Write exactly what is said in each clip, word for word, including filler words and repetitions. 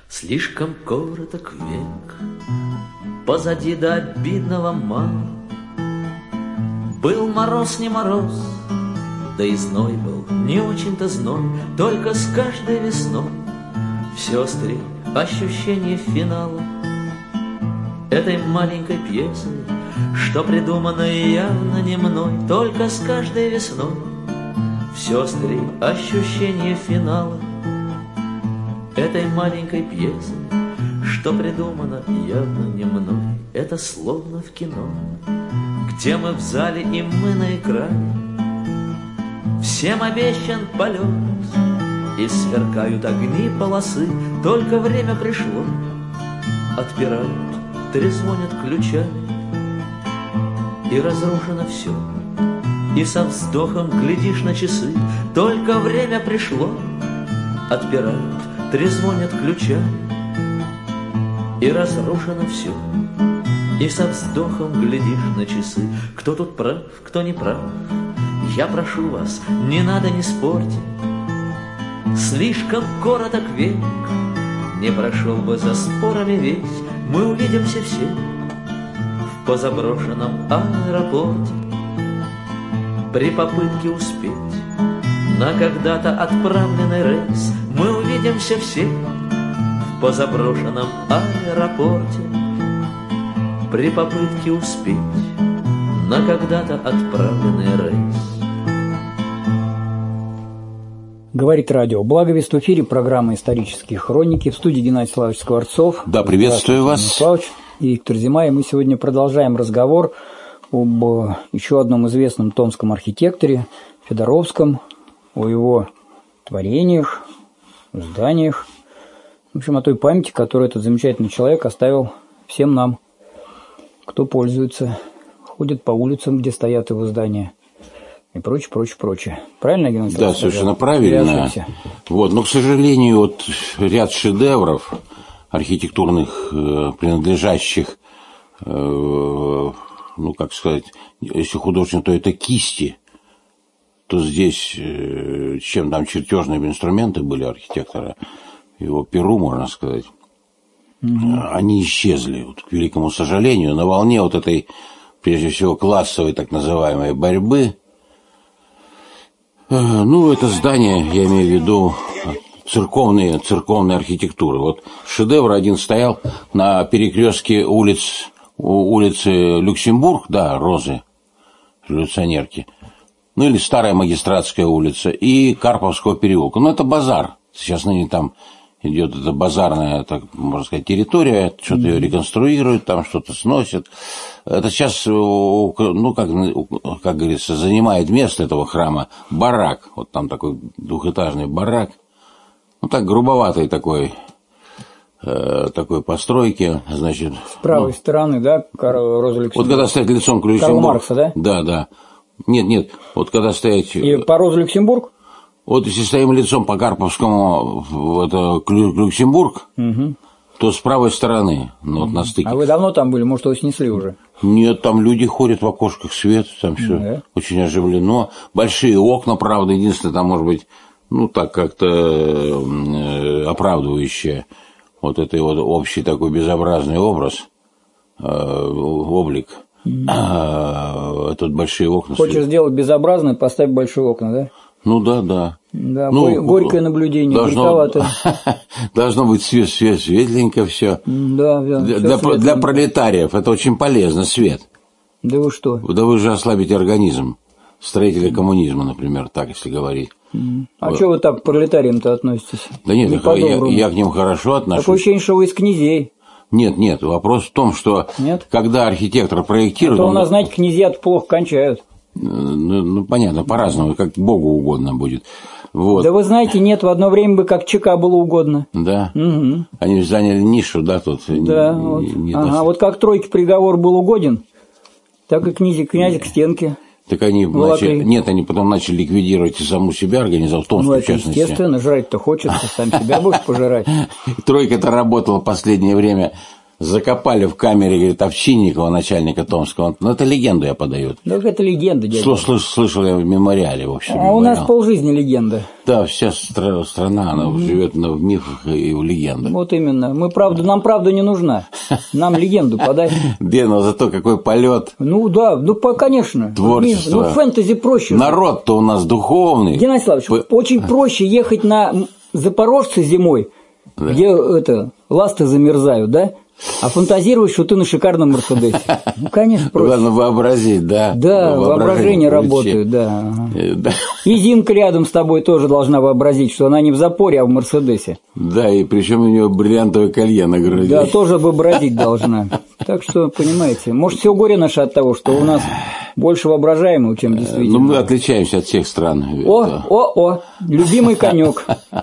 Слишком короток век, позади до обидного мало. Был мороз не мороз, да и зной был не очень-то зной, только с каждой весной все острее ощущение финала этой маленькой пьесы, что придумано явно не мной, только с каждой весной все острее ощущение финала этой маленькой пьесы, что придумано явно не мной. Это словно в кино, где мы в зале и мы на экране. Всем обещан полет, и сверкают огни полосы. Только время пришло, отпирают, трезвонят ключами, и разрушено все, и со вздохом глядишь на часы. Только время пришло, отпирают, трезвонят ключами, и разрушено все, и со вздохом глядишь на часы. Кто тут прав, кто не прав, я прошу вас, не надо, не спорьте. Слишком короток век, не прошел бы за спорами весь. Мы увидимся все в позаброшенном аэропорте при попытке успеть на когда-то отправленный рейс. Мы увидимся все в позаброшенном аэропорте при попытке успеть на когда-то отправленный рейс. Говорит радио Благовест, в эфире программа «Исторические хроники». В студии Геннадий Славович Скворцов. Да, приветствую вас. И Виктор Зима. И мы сегодня продолжаем разговор об еще одном известном томском архитекторе Федоровском, о его творениях, зданиях, в общем, о той памяти, которую этот замечательный человек оставил всем нам, кто пользуется, ходит по улицам, где стоят его здания. И прочее, прочее, прочее. Правильно, Геннадий? Да, совершенно правильно. Вот, но, к сожалению, вот ряд шедевров архитектурных, э, принадлежащих, э, ну, как сказать, если художник, то это кисти, то здесь, э, чем там чертежные инструменты были архитектора, его перу, можно сказать, угу. Они исчезли, вот, к великому сожалению, на волне вот этой, прежде всего, классовой так называемой борьбы. Ну, это здание, я имею в виду церковные, церковные архитектуры. Вот шедевр один стоял на перекрестке улиц, улицы Люксембург, да, Розы, революционерки, ну или Старая Магистратская улица, и Карповского переулка. Ну, это базар. Сейчас ныне там идет эта базарная, так можно сказать, территория, что-то ее реконструируют, там что-то сносят. Это сейчас, ну, как, как говорится, занимает место этого храма барак. Вот там такой двухэтажный барак. Ну, так, грубоватой такой, э, такой постройки, значит. С правой ну, стороны, да, Роза Люксембург? Вот когда стоять лицом к Люксембургу. Карл Маркса, да? Да, да. Нет, нет, вот когда стоять... И по Роза Люксембург? Вот если стоим лицом по Карповскому в это, Люксембург, угу. то с правой стороны, ну, вот на стыке. А вы давно там были? Может, его снесли уже? Нет, там люди ходят в окошках, свет, там все да. очень оживлено. Большие окна, правда, единственное, там может быть, ну, так как-то э, оправдывающее вот этой вот общий такой безобразный образ, э, облик. Mm. А, тут большие окна. Хочешь свет. Сделать безобразное, поставь большие окна, да? Ну да, да. Да, ну, горькое наблюдение, должно, должно быть свет, свет, светленько все. Да, да. Для, для, для пролетариев это очень полезно, свет. Да вы что? Да вы же ослабите организм. Строители коммунизма, например, так, если говорить. Mm. А вот. Что вы так к пролетариям-то относитесь? Да нет, не я, я к ним хорошо отношусь. Такое ощущение, что вы из князей. Нет, нет, вопрос в том, что нет? Когда архитектор проектирует... А то у нас, он... знаете, князья-то плохо кончают. Ну, ну, понятно, по-разному, как Богу угодно будет. Вот. Да вы знаете, нет, в одно время бы как ЧК было угодно. Да? Угу. Они заняли нишу, да, тут? Да, не, вот. Не ага, вот как тройке приговор был угоден, так и князь, князь к стенке. Так они начали, нет, они потом начали ликвидировать и саму себя, организовать, в Томске, ну, в частности. Естественно, жрать-то хочется, сам себя будешь пожирать. Тройка-то работала в последнее время закопали в камере, говорит, Овчинникова, начальника Томского. Ну, это легенду я подаю. Да, это легенда, дядя. Слыш, слыш, слышал я в мемориале, в общем. А мемориал. у нас полжизни легенда. Да, вся стра- страна, она mm-hmm. живет в мифах и в легендах. Вот именно. Мы правда, нам правда не нужна. Нам легенду подай. Бедно, зато какой полет. Ну да, ну конечно. Творчество. Ну фэнтези проще. Народ-то у нас духовный. Геннадий Славович, По... очень проще ехать на Запорожце зимой, да. где это, ласты замерзают, да? А фантазировать, что ты на шикарном Мерседесе. Ну, конечно, проще. Главное вообразить, да. Да, воображение работает, да. да. И Зинка рядом с тобой тоже должна вообразить, что она не в запоре, а в Мерседесе. Да, и причем у нее бриллиантовое колье на груди. Да, тоже вообразить должна. Так что, понимаете, может, все горе наше от того, что у нас больше воображаемого, чем действительно. Ну, мы отличаемся от всех стран. О, о, о, любимый конек.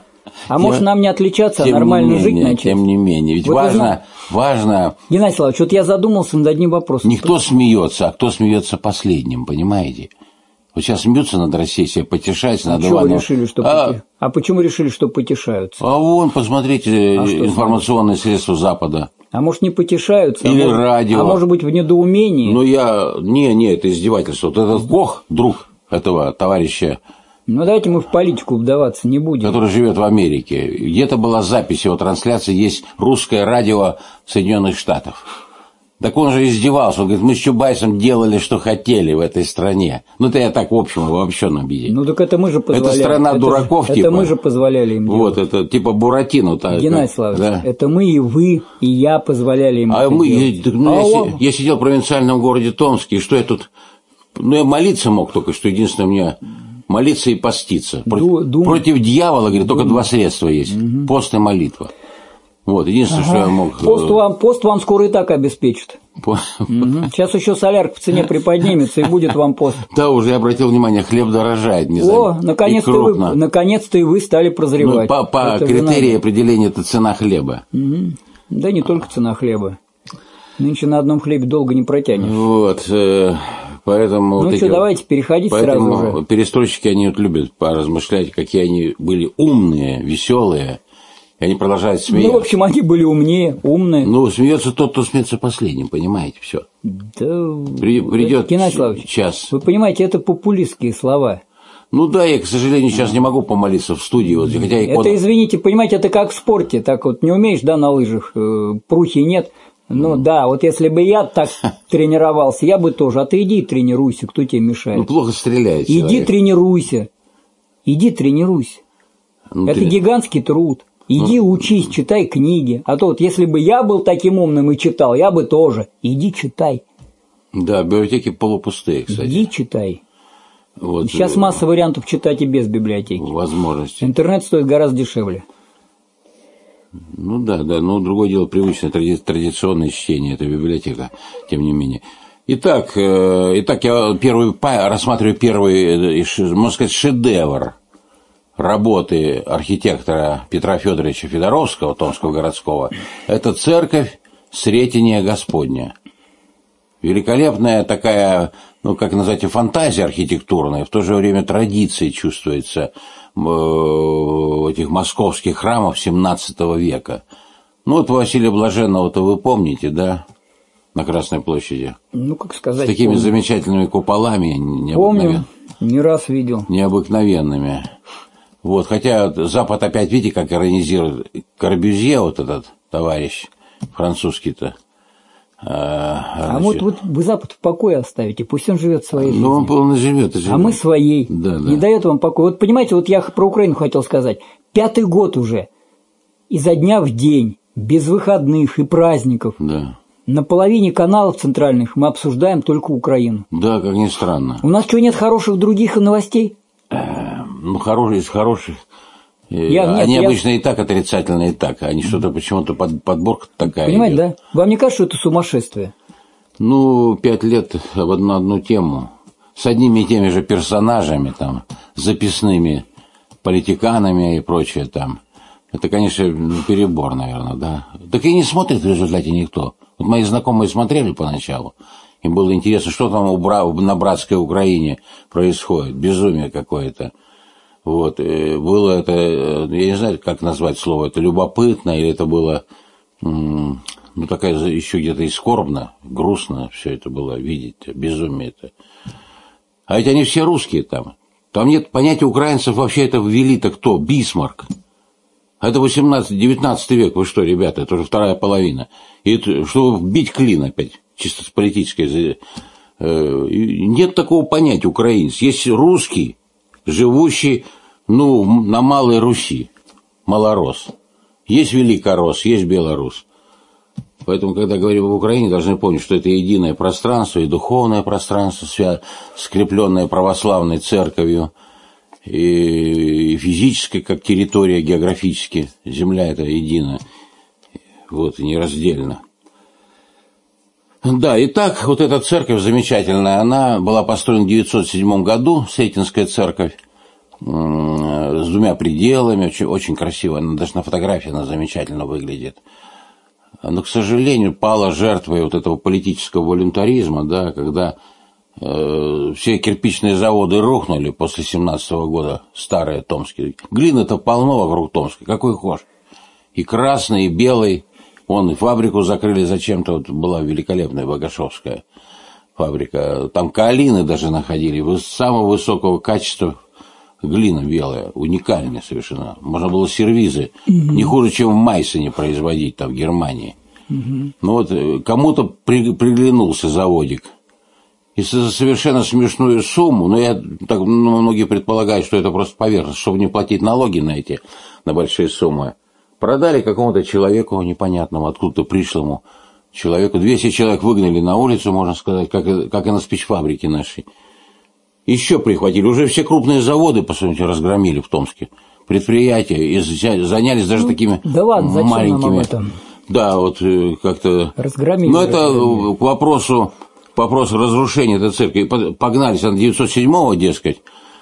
А может, нам не отличаться, а нормально жить начать? Тем не менее. Ведь важно, важно... Геннадий Славович, вот я задумался над одним вопросом. Не кто смеется, а кто смеется последним, понимаете? Вот сейчас смеются над Россией, себе потешаются над Иваном. Иваном. Решили, что а... Поти... а почему решили, что потешаются? А вон, посмотрите, а информационные средства Запада. А может, не потешаются? Или а может... радио. А может быть, в недоумении? Ну, я... Не, не, это издевательство. Вот этот Кох, друг этого товарища... Ну, давайте мы в политику вдаваться не будем. Который живет в Америке. Где-то была запись его трансляции, есть русское радио Соединенных Штатов. Так он же издевался, он говорит, мы с Чубайсом делали, что хотели в этой стране. Ну, это я так, в общем, в обобщенном виде. Ну, так это мы же позволяли. Это страна это дураков, же, типа. Это мы же позволяли им делать. Вот, это типа Буратино. Так, Геннадий Славович, да. это мы и вы, и я позволяли им а это мы, делать. Я, ну, а я, я сидел в провинциальном городе Томске, и что я тут... Ну, я молиться мог только, что единственное мне... Молиться и поститься. Против, Дум... против дьявола, говорит, только Дум... два средства есть. Угу. Пост и молитва. Вот, единственное, ага. что я мог... Пост вам, пост вам скоро и так обеспечит. По... Угу. Сейчас еще солярка в цене приподнимется, и будет вам пост. Да, уже я обратил внимание, хлеб дорожает. Не О, наконец-то вы, наконец-то и вы стали прозревать. Ну, по по критерии определения это цена хлеба. Угу. Да не только цена хлеба. Нынче на одном хлебе долго не протянешь. Вот... Э... Поэтому ну вот что, эти, давайте переходить поэтому сразу же. Перестройщики, они вот любят поразмышлять, какие они были умные, веселые, и они продолжают смеяться. Ну, в общем, они были умнее, умные. Ну, смеется тот, кто смеется последним, понимаете, все. Да, При, придет Геннадий Славович, час. Вы понимаете, это популистские слова. Ну да, я, к сожалению, сейчас не могу помолиться в студии. Вот, хотя это, икона... извините, понимаете, это как в спорте, так вот не умеешь, да, на лыжах, прухи нет. Ну да, вот если бы я так тренировался, я бы тоже. А ты иди тренируйся, кто тебе мешает? Ну плохо стреляет. Иди человек. тренируйся. Иди тренируйся. Ну, это ты... гигантский труд. Иди ну... учись, читай книги. А то вот если бы я был таким умным и читал, я бы тоже. Иди читай. Да, библиотеки полупустые, кстати. Иди читай. Вот. Сейчас масса вариантов читать и без библиотеки. Возможности. Интернет стоит гораздо дешевле. Ну да, да, но другое дело привычное тради- традиционное чтение, это библиотека, тем не менее. Итак, э, итак я первый, рассматриваю первый, можно сказать, шедевр работы архитектора Петра Федоровича Федоровского, Томского городского. Это церковь Сретения Господня. Великолепная такая, ну как назвать, фантазия архитектурная, в то же время традиция чувствуется этих московских храмов семнадцатого века. Ну, вот Василия Блаженного-то вы помните, да, на Красной площади? Ну, как сказать, с такими помню. Замечательными куполами. Помню, не раз видел. Необыкновенными. Вот, хотя Запад опять, видите, как иронизирует Корбюзье, вот этот товарищ французский-то. А, а вот, вот вы Запад в покое оставите, пусть он живет своей жизнью. Ну, он полно живет, живет. А мы своей. Да, да. Не дает вам покоя. Вот понимаете, вот я про Украину хотел сказать. Пятый год уже. Изо дня в день, без выходных и праздников. Да. На половине каналов центральных мы обсуждаем только Украину. Да, как ни странно. У нас что, нет хороших других новостей? Ну, хороших из хороших. Я, они нет, обычно я... и так отрицательные, и так. Они что-то почему-то под, подборка такая. Понимаете, идет. да? Вам не кажется, что это сумасшествие? Ну, пять лет в одну, одну тему. С одними и теми же персонажами, там, записными политиканами и прочее там. Это, конечно, перебор, наверное, да. Так и не смотрит в результате никто. Вот мои знакомые смотрели поначалу. Им было интересно, что там у бра... на братской Украине происходит. Безумие какое-то. Вот, было это, я не знаю, как назвать слово, это любопытно, или это было, ну, ну, такая еще где-то и скорбно, грустно все это было видеть, безумие это. А ведь они все русские там. Там нет понятия украинцев, вообще это ввели-то кто? Бисмарк. А это восемнадцатый-девятнадцатый век, вы что, ребята, это уже вторая половина. И это, чтобы бить клин опять, чисто с политической... Нет такого понятия украинец. Есть русский, живущий, ну, на Малой Руси, малорос. Есть великорос, есть белорус. Поэтому, когда говорим об Украине, должны помнить, что это единое пространство, и духовное пространство, скрепленное православной церковью, и физическое, как территория географически. Земля это единая, вот, нераздельно. Да, и так, вот эта церковь замечательная, она была построена в девятьсот седьмом году, Сретенская церковь, с двумя пределами, очень, очень красиво, она, даже на фотографии она замечательно выглядит. Но, к сожалению, пала жертвой вот этого политического волюнтаризма, да, когда э, все кирпичные заводы рухнули после семнадцатого года, старые томские. Глины-то полно вокруг Томска, какой хочешь. И красный, и белый. Вон, и фабрику закрыли зачем-то, вот была великолепная Богашовская фабрика. Там каолины даже находили, самого высокого качества глина белая, уникальная совершенно. Можно было сервизы, угу. не хуже, чем в Майсене производить, там, в Германии. Угу. Ну вот, кому-то при, приглянулся заводик. И за совершенно смешную сумму, но я так, ну, многие предполагают, что это просто поверхность, чтобы не платить налоги на эти, на большие суммы, продали какому-то человеку непонятному, откуда-то пришлому человеку. двести человек выгнали на улицу, можно сказать, как, как и на спичфабрике нашей. Еще прихватили. Уже все крупные заводы, по сути, разгромили в Томске. Предприятия. И занялись даже ну, такими да ладно, зачем маленькими. Нам об этом? Да, вот как-то... Разгромили. Но это разгромили. К вопросу, к вопросу разрушения этой церкви. Погнались на девятьсот седьмого, дескать.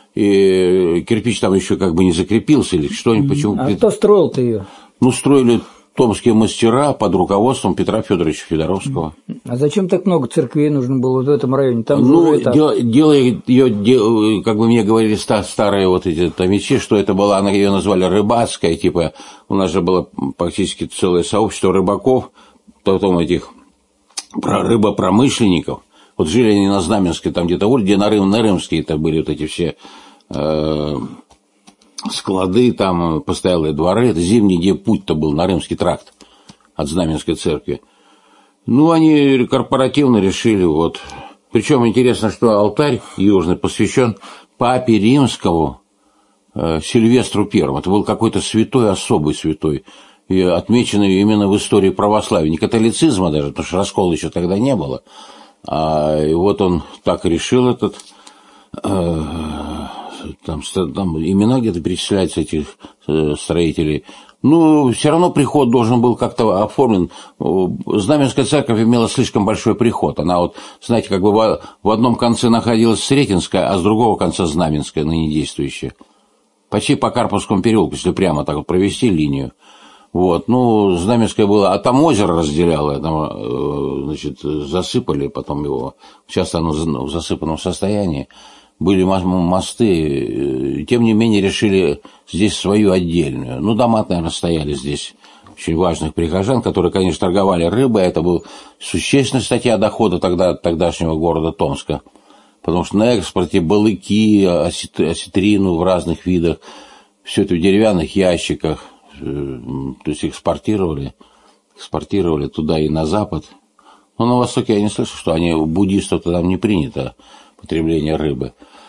И кирпич там еще как бы не закрепился или что-нибудь. Почему? А кто строил-то ее? Ну, строили томские мастера под руководством Петра Федоровича Федоровского. А зачем так много церквей нужно было в этом районе? Там ну, дело, дело ее, дело, как бы мне говорили старые вот эти томичи, что это была, она ее назвали рыбацкая, типа, у нас же было практически целое сообщество рыбаков, потом этих рыбопромышленников. Вот жили они на Знаменской, там где-то, вот где на, Рым, на Рымске это были вот эти все... Э, склады, там постоялые дворы, это зимний, где путь-то был, на Рымский тракт от Знаменской церкви. Ну, они корпоративно решили, вот. Причем интересно, что алтарь южный посвящен папе римскому э, Сильвестру Первому. Это был какой-то святой, особый святой, и отмеченный именно в истории православия, не католицизма даже, потому что раскола еще тогда не было. А, и вот он так решил этот... Э, Там, там имена где-то перечисляются этих э, строителей. Ну, все равно приход должен был как-то оформлен. Знаменская церковь имела слишком большой приход. Она вот, знаете, как бы в, в одном конце находилась Сретенская, а с другого конца Знаменская, ныне действующая. Почти по Карповскому переулку, если прямо так вот провести линию. Вот, ну, Знаменская была, а там озеро разделяло, там, значит, засыпали потом его. Сейчас оно в засыпанном состоянии. Были мосты, тем не менее решили здесь свою отдельную. Ну, дома, наверное, стояли здесь очень важных прихожан, которые, конечно, торговали рыбой. Это была существенная статья дохода тогда, тогдашнего города Томска. Потому что на экспорте балыки, осетрину в разных видах, все это в деревянных ящиках. То есть экспортировали, экспортировали туда и на запад. Но на Востоке я не слышу, что они, у буддистов там не принято потребление рыбы.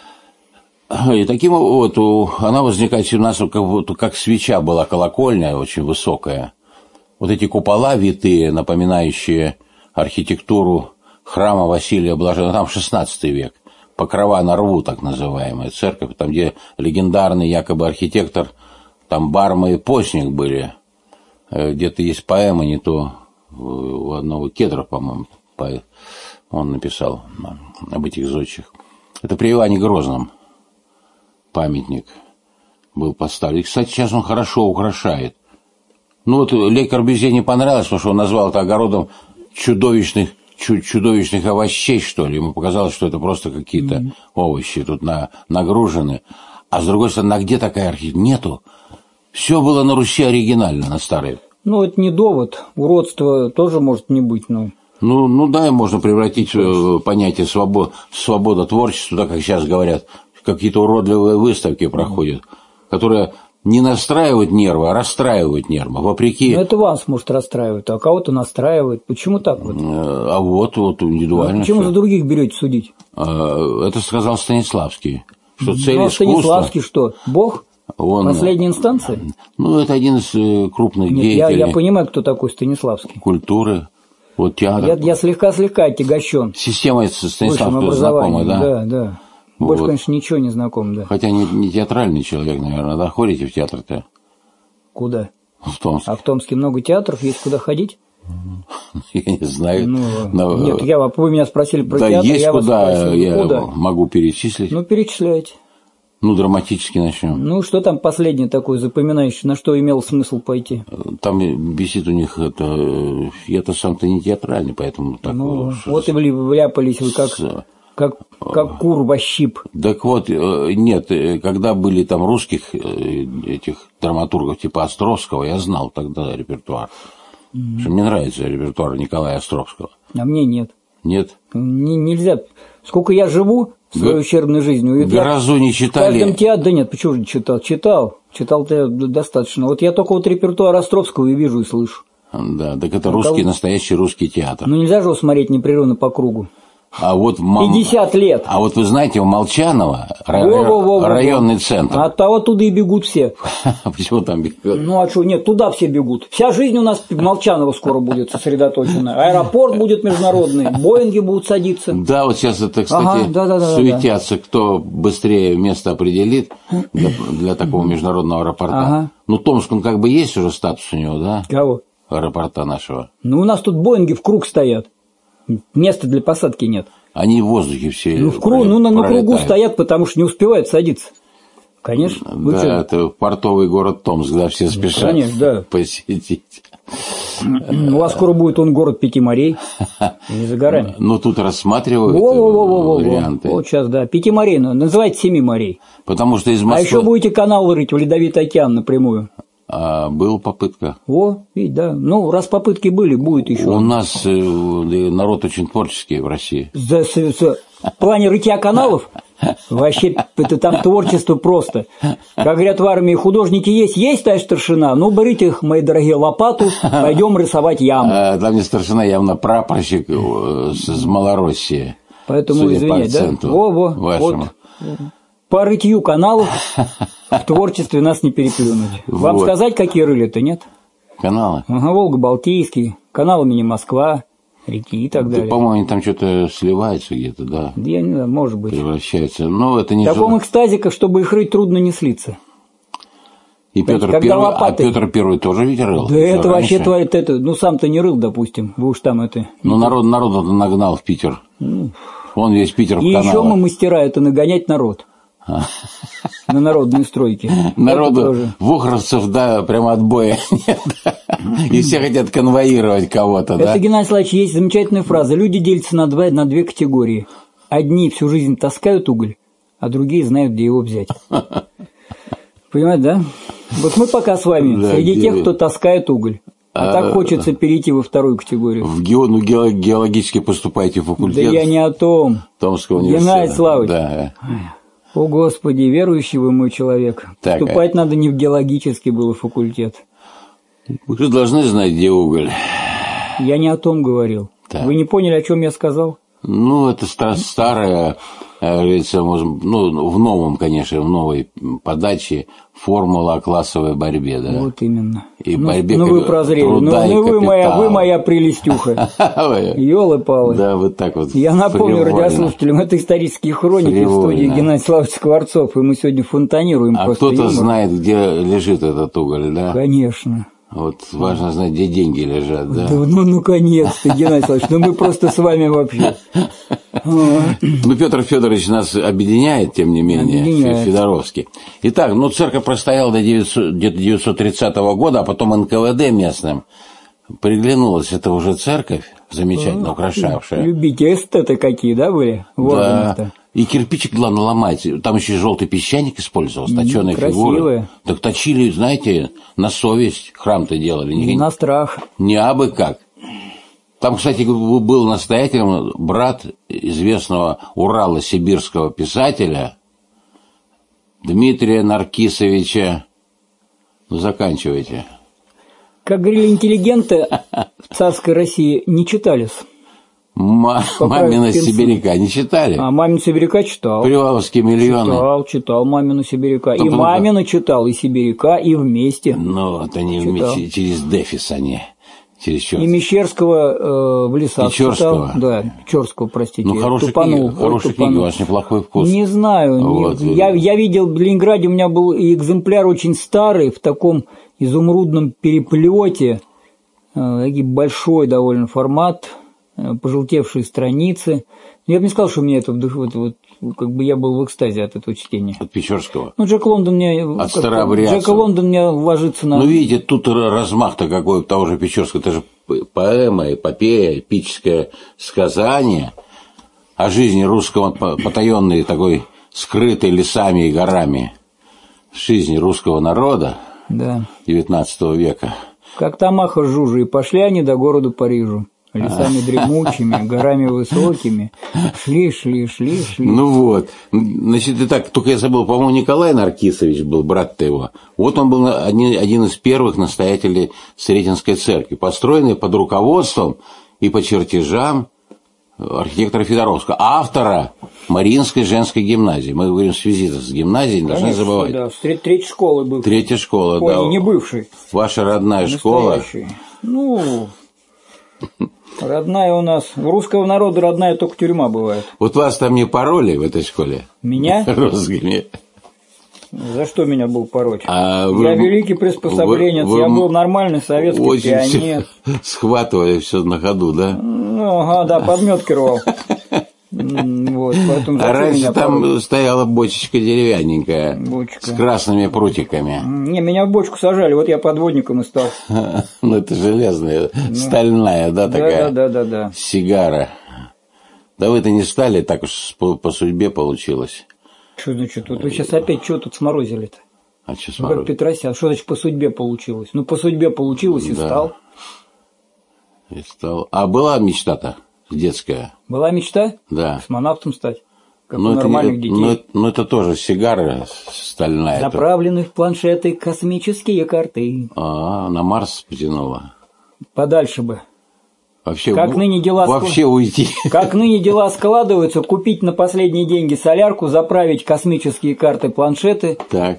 И таким вот она возникает в семнадцатом, как, вот, как свеча была колокольня, очень высокая. Вот эти купола витые, напоминающие архитектуру храма Василия Блаженного, там шестнадцатый век, покрова на рву, так называемая церковь, там, где легендарный якобы архитектор, там Барма и Постник были. Где-то есть поэма, не то у одного Кедров, по-моему, он написал об этих зодчих. Это при Иване Грозном памятник был поставлен. И, кстати, сейчас он хорошо украшает. Ну вот Ле Корбюзье не понравилось, потому что он назвал это огородом чудовищных, чудовищных овощей, что ли. Ему показалось, что это просто какие-то mm-hmm. овощи тут на, нагружены. А с другой стороны, а где такая архитектура? Нету. Все было на Руси оригинально, на старой. Ну, это не довод. Уродство тоже может не быть, ну. Ну, ну да, можно превратить понятие свобода, свобода творчества, так как сейчас говорят, какие-то уродливые выставки проходят, которые не настраивают нервы, а расстраивают нервы, вопреки... Ну, это вас, может, расстраивает, а кого-то настраивает. Почему так вот? А вот, вот индивидуально. А почему все. за других берете судить? Это сказал Станиславский, что цель ну, а искусства... Станиславский что, Бог? Он, Последняя инстанция? Ну, это один из крупных Нет, деятелей... Я, я понимаю, кто такой Станиславский. Культуры, вот театр. Я, я слегка-слегка отягощен. Система Станиславского знакома, да? Да, да. Больше, вот. Конечно, ничего не знаком, да. Хотя не, не театральный человек, наверное, да? Ходите в театр-то? Куда? В Томске. А в Томске много театров, есть куда ходить? Я не знаю. Ну, но... Нет, я, вы меня спросили про да, театр, есть я куда, вас спросил, я куда? могу перечислить. Ну, перечисляйте. Ну, драматически начнем. Ну, что там последнее такое запоминающее, на что имел смысл пойти? Там висит у них это... Я-то сам-то не театральный, поэтому... Так, ну, что вот и вляпались вы как... С... Как, как кур во щип. Так вот, нет, когда были там русских этих драматургов типа Островского, я знал тогда репертуар. Mm-hmm. Что мне нравится репертуар Николая Островского. А мне нет. Нет? Н- нельзя. Сколько я живу своей Г- ущербной жизнью. Грозу не читали? В каждом театре, да нет, почему же не читал? Читал. Читал-то я достаточно. Вот я только вот репертуар Островского и вижу, и слышу. Да, так это а русский, кого... настоящий русский театр. Ну нельзя же его смотреть непрерывно по кругу. А вот мам... пятьдесят лет. А вот вы знаете, у Молчанова ра... Во-во-во-во-во. районный центр. От того туда и бегут все. Почему там бегут? Ну а что, нет, туда все бегут. Вся жизнь у нас в Молчаново скоро будет сосредоточена. Аэропорт будет международный, Боинги будут садиться. Да, вот сейчас это, кстати, ага, да, да, да, суетятся, да. Кто быстрее место определит для, для такого международного аэропорта. Ага. Ну, Томск, он как бы есть уже статус у него, да? Кого? Аэропорта нашего. Ну, у нас тут Боинги в круг стоят. Места для посадки нет. Они в воздухе все. Ну, в кругу, ну на, на кругу стоят, потому что не успевают садиться. Конечно. Да, что? Это портовый город Томск, да, все спешат Конечно, да. посетить. У вас скоро будет он город пяти морей. Не за горами. Ну, тут рассматривают Во-во-во-во-во. варианты. Вот сейчас, да. Пяти морей, но называйте семи морей. Потому что из Москвы... А еще будете канал рыть в Ледовитый океан напрямую. А, была попытка. О, видите, да. Ну, раз попытки были, будет еще. У нас э, народ очень творческий в России. За, за, за, в плане рытья каналов вообще это там творчество просто. Как говорят в армии, художники есть, есть, товарищ старшина, ну, берите их, мои дорогие, лопату, пойдем рисовать яму. А, там не старшина, явно прапорщик из Малороссии. Поэтому, извиняйте, да? Во-во, вот. По рытью каналов в творчестве нас не переплюнуть. Вам вот. Сказать, какие рыли-то, нет? Каналы? Ага, Волго-Балтийский, канал имени Москва, реки и так далее. Да, по-моему, там что-то сливается где-то, да? Я не знаю, может быть. Превращается. Но это не в таком экстазе, чтобы их рыть, трудно не слиться. И Петр Первый, лопаты... а Петр Первый тоже ведь рыл? Да это раньше. Вообще творит это, ну сам-то не рыл, допустим, вы уж там это... Ну народ, народ это нагнал в Питер. Ну, он весь Питер в и каналах. еще мы мастера это нагонять народ. На народные стройки. Народу вухровцев, да, прямо отбоя нет. И все хотят конвоировать кого-то, да? Это, Геннадий Владимирович, есть замечательная фраза. Люди делятся на, два, на две категории. Одни всю жизнь таскают уголь, а другие знают, где его взять. Понимаете, да? Вот мы пока с вами да, среди тех, кто таскает уголь. А, а так хочется перейти во вторую категорию. В ге... ну, ге... геологически поступаете в факультет. Да я не о том. Томского университета. Геннадий Славович. Да. О, Господи, верующий вы мой человек. Так, Вступать а... надо не в геологический был факультет. Вы же должны знать, где уголь. Я не о том говорил. Так. Вы не поняли, о чем я сказал? Ну, это старая, говорится, ну, в новом, конечно, в новой подаче формула о классовой борьбе, да. Вот именно. И ну, борьбе ну, вы прозрели. Ну, ну вы, моя, вы моя прелестюха. Ёлы-палы. Да, вот так вот. Я напомню радиослушателям, это исторические хроники в студии Геннадий Славович Скворцов, и мы сегодня фонтанируем. А кто-то знает, где лежит этот уголь, да? Конечно. Вот важно знать, где деньги лежат, да? Да ну, наконец-то, Геннадий Славович, ну мы просто с вами вообще. Ну, Петр Федорович нас объединяет, тем не менее, объединяет. Федоровский. Итак, ну, церковь простояла до где-то девятьсот тридцатого года, а потом эн ка вэ дэ местным приглянулась. Это уже церковь, замечательно украшавшая. Любите, эстеты какие, да, были? Да. И кирпичик, главное, ломать. Там еще желтый песчаник использовался, точеные фигуры. Так точили, знаете, на совесть храм-то делали. Не, не на страх. Не абы как. Там, кстати, был настоятелем брат известного урало-сибирского писателя Дмитрия Наркисовича. Ну, заканчивайте. Как говорили интеллигенты в царской России, не читались. Ма- «Мамина сибиряка» не читали? А «Мамину сибиряка» читал. «Приваловские миллионы». Читал, читал «Мамину сибиряка». Там, и «Мамину» читал, и «Сибиряка», и вместе. Ну, это не вместе, через дефис они. Через черт. И Мещерского э, в лесах Печорского. читал. Да, Печорского, простите. Ну, хорошие книги, хорошие книги, у вас неплохой вкус. Не знаю. Вот. Не, я, я видел в Ленинграде, у меня был экземпляр очень старый, в таком изумрудном переплете, э, большой довольно формат, э, пожелтевшие страницы. Я бы не сказал, что у меня это вот, вот, как бы я был в экстазе от этого чтения. От Печорского? Ну, Джек Лондон мне... От старообрядцев. Джек Лондон мне ложится на... Ну, видите, тут размах-то какой у того же Печорского. Это же поэма, эпопея, эпическое сказание о жизни русского, потаенной такой, скрытой лесами и горами, жизни русского народа да. девятнадцатого века. Как Тамаха с Жужей, пошли они до города Парижу. Лесами дремучими, горами высокими. Шли, шли, шли, шли. Ну вот. Значит, и так, только я забыл, по-моему, Николай Наркисович был, брат-то его. Вот он был один, один из первых настоятелей Сретенской церкви, построенный под руководством и по чертежам архитектора Федоровского, автора Мариинской женской гимназии. Мы говорим в связи с гимназией, не должны забывать. Да, третьей школы был. Третья школа, Ой, да. не бывший. Ваша родная школа. Ну... Родная у нас. У русского народа родная только тюрьма бывает. Вот вас там не пороли в этой школе? Меня? Русскими. За что меня был пороть? А я вы, великий приспособленец, вы, вы, я был нормальный советский очень пионер. Схватывали все на ходу, да? Ну, ага, да, подметки рвал. Вот, а раньше там пороть? Стояла бочечка деревянненькая, бочка. С красными прутиками. Не, меня в бочку сажали, вот я подводником и стал. Ну, это железная, ну, стальная, да, такая? Да, да, да, да. Сигара. Да вы-то не стали, так уж по, по судьбе получилось. Что значит? Вот вы сейчас опять что тут сморозили-то? А что сморозили? Ну, как Петросян, что значит по судьбе получилось? Ну, по судьбе получилось и да. стал. И стал. А была мечта-то? Детская. Была мечта? Да. Космонавтом стать. Как но у нормальных это, детей. Но, но это тоже сигара стальная. Заправлены в планшеты космические карты. А, на Марс потянула. Подальше бы. Вообще, как ныне дела вообще ск... уйти. Как ныне дела складываются, купить на последние деньги солярку, заправить космические карты, планшеты. Так.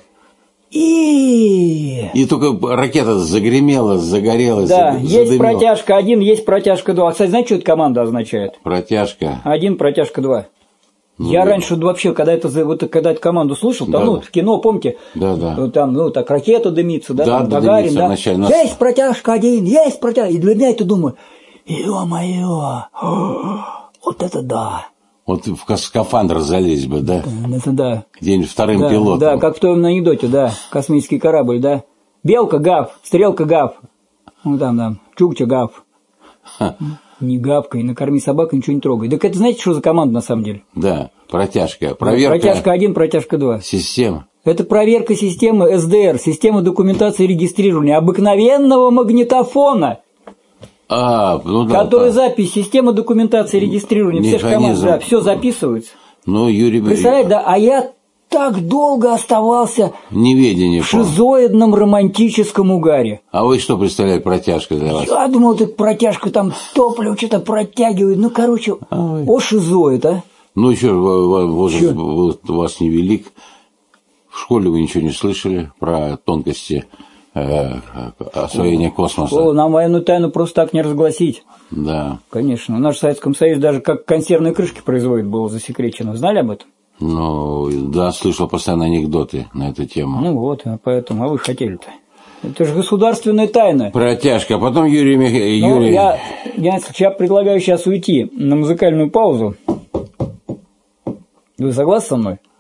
И... И только ракета загремела, загорелась. Да, задымила. есть протяжка один, есть протяжка два. Кстати, знаете, что эта команда означает? Протяжка. Один, протяжка два. Ну, я да. раньше вообще, когда, это, вот, когда эту команду слушал, там, да, ну, в кино, помните, да, да. там, ну, так, ракета дымится, да, да там, Гагарин, да, вначале, есть протяжка один, есть протяжка, и для меня это думаю, ё-моё, вот это да. Вот в скафандр залезть бы, да? Это да. Где-нибудь вторым да, пилотом. Да, как в том анекдоте, да, космический корабль, да. Белка гав, стрелка гав, ну там, там, чукча гав. Ха. Не гавкай, накорми собаку, ничего не трогай. Так это знаете, что за команда на самом деле? Да, протяжка. Проверка. Протяжка один, протяжка два. Система. Это проверка системы эс дэ эр, системы документации и регистрирования обыкновенного магнитофона. А, ну да. Который да. запись, система документации и регистрирования, все же команды, да, все записывается. Ну, Юрий... Представляете, да, а я так долго оставался неведение в шизоидном романтическом угаре. А вы что представляете протяжка для вас? Я думал, это протяжка там топливо что-то протягивает. Ну, короче, Ой. о шизоид, а? Ну, еще возраст у вас невелик. В школе вы ничего не слышали про тонкости э, освоения космоса? О, нам военную тайну просто так не разгласить. Да. Конечно. У нас в Советском Союзе даже как консервные крышки производят, было засекречено. Знали об этом? Ну, да, слышал постоянно анекдоты на эту тему. Ну вот, поэтому, а вы хотели-то? Это же государственная тайна. Протяжка, а потом Юрий Михайлович... Ну, Юрий... я, я, я предлагаю сейчас уйти на музыкальную паузу. Вы согласны со мной?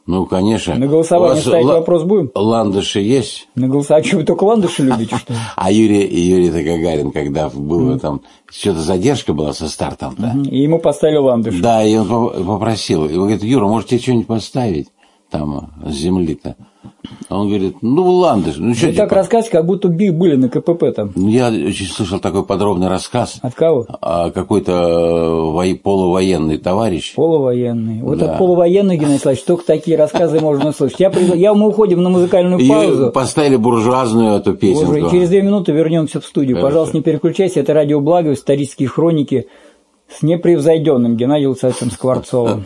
Ну, конечно. На голосование ставить л- вопрос будем? Ландыши есть? На голосование. А что, вы только ландыши любите, что ли? А Юрий, Юрий-то Гагарин, когда был mm. там, что-то задержка была со стартом-то. Mm-hmm. И ему поставили ландыши. Да, и он попросил. И он говорит: Юра, может, тебе что-нибудь поставить там с земли-то? А он говорит: ну, ландыш. Ну, что вы так по... рассказываете, как будто были на КПП там. Я очень слышал такой подробный рассказ. От кого? А какой-то во... полувоенный товарищ. Полувоенный. Вот да. От полувоенных, Геннадий Славович, только такие рассказы можно услышать. Я, пред... я мы уходим на музыкальную паузу. И поставили буржуазную эту песенку. Боже, через две минуты вернемся в студию. Хорошо. Пожалуйста, не переключайся. Это радио Благо, исторические хроники с непревзойденным Геннадием Луценковичем Скворцовым.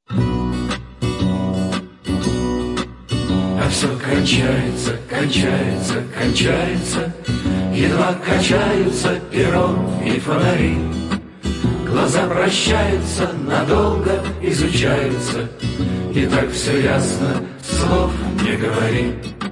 Все кончается, кончается, кончается, едва качаются перо и фонари. Глаза прощаются, надолго изучаются, и так все ясно, слов не говори.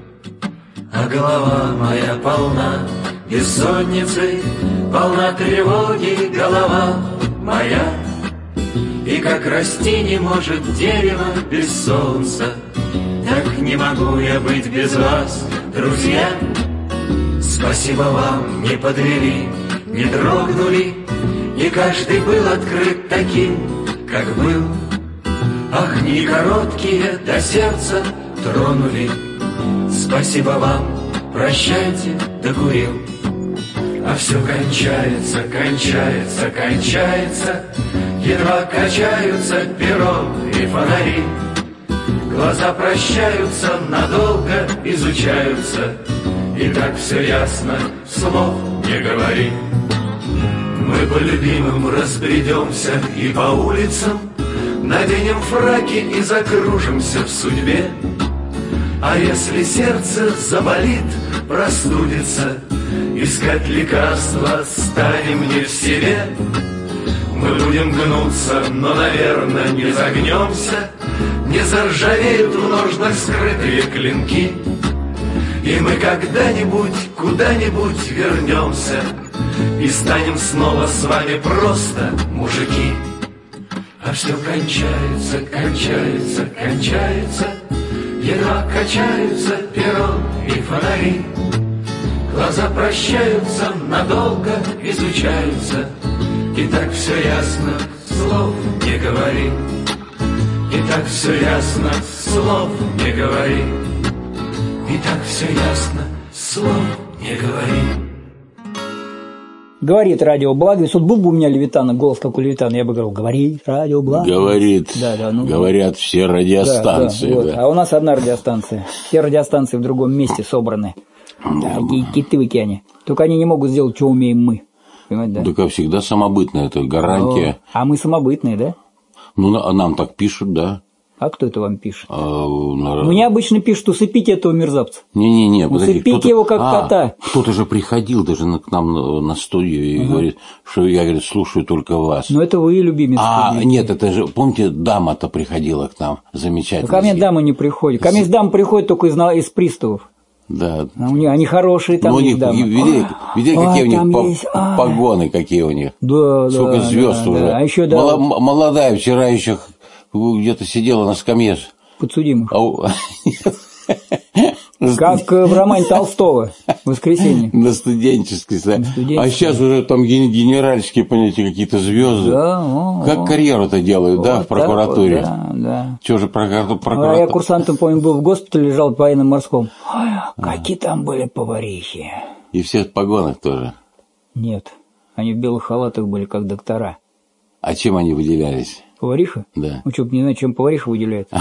А голова моя полна бессонницы, полна тревоги голова моя. И как расти не может дерево без солнца, так не могу я быть без вас, друзья. Спасибо вам, не подвели, не дрогнули, и каждый был открыт таким, как был. Ах, не короткие до сердца тронули. Спасибо вам, прощайте, докурил. А все кончается, кончается, кончается, едва качаются перо и фонари. Глаза прощаются, надолго изучаются, и так все ясно, слов не говори. Мы по любимым разбредемся и по улицам, наденем фраки и закружимся в судьбе. А если сердце заболит, простудится, искать лекарства станем не в себе. Мы будем гнуться, но, наверное, не загнемся, не заржавеют в ножнах скрытые клинки. И мы когда-нибудь, куда-нибудь вернемся и станем снова с вами просто мужики. А все кончается, кончается, кончается, едва качаются перо и фонари. Глаза прощаются, надолго изучаются, и так все ясно, слов не говори. И так все ясно, слов не говори. И так все ясно, слов не говори. Говорит радио Благо. Если был бы у меня Левитана, голос как у Левитана, я бы говорил: говорит радио Благо. Говорит, да, да, ну, говорят все радиостанции. Да, да, вот. Да. А у нас одна радиостанция. Все радиостанции в другом месте собраны. Да, такие киты в океане. Только они не могут сделать, что умеем мы. Понимаете, да? Только всегда самобытная, это гарантия. А мы самобытные, да? Ну, а нам так пишут, да. А кто это вам пишет? А, на... Мне обычно пишут: усыпите этого мерзавца. Не-не-не, усыпите его как а, кота. Кто-то же приходил даже к нам на, на студию и угу. говорит, что я, говорит, слушаю только вас. Ну, это вы, любимец. А, нет, это же, помните, дама-то приходила к нам, замечательно. Ко мне дама не приходит. Ко мне дама приходит только из, из приставов. Да. А у них, они хорошие, там ну, есть дамы. Видели, видели а, какие у них по, есть, а. погоны, какие у них? Да, сколько да, звезд да, уже. Да. А еще, да, Мол, вот... Молодая, вчера еще где-то сидела на скамье. Подсудимых. А... Как в романе Толстого «Воскресенье». На студенческой. А сейчас уже там генеральские, понимаете, какие-то звезды. Да, о, как карьеру-то делают, вот да, в прокуратуре. Вот, да, да. Что же прокуратура? А я курсантом, помню, был в госпитале, лежал по военно-морском. Ой, какие там были поварихи. И все в погонах тоже? Нет. Они в белых халатах были, как доктора. А чем они выделялись? Повариха? Да. Ну что, не знаю, чем повариха выделяется.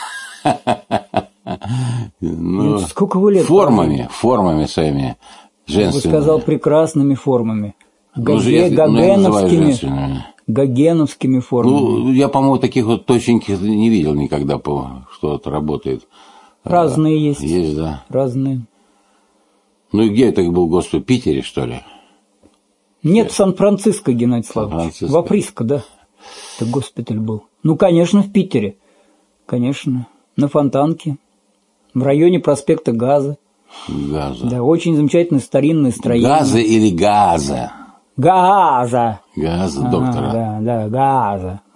Ну, сколько вы лет? Формами, формами своими женственными. Вы сказал, прекрасными формами. Гаге, ну, гогеновскими, гогеновскими формами. Ну, я, по-моему, таких вот точеньких не видел никогда, что это работает. Разные есть. Есть, да. Разные. Ну и где это был, Господи, в Питере, что ли? Нет, в Сан-Франциско, Геннадий Славович. В Априско, да. Это госпиталь был. Ну, конечно, в Питере. Конечно. На Фонтанке. В районе проспекта Газа. Газа. Да, очень замечательное старинное строение. Газа или Газа? Газа. Газа, ага, доктора. Да, да, Газа.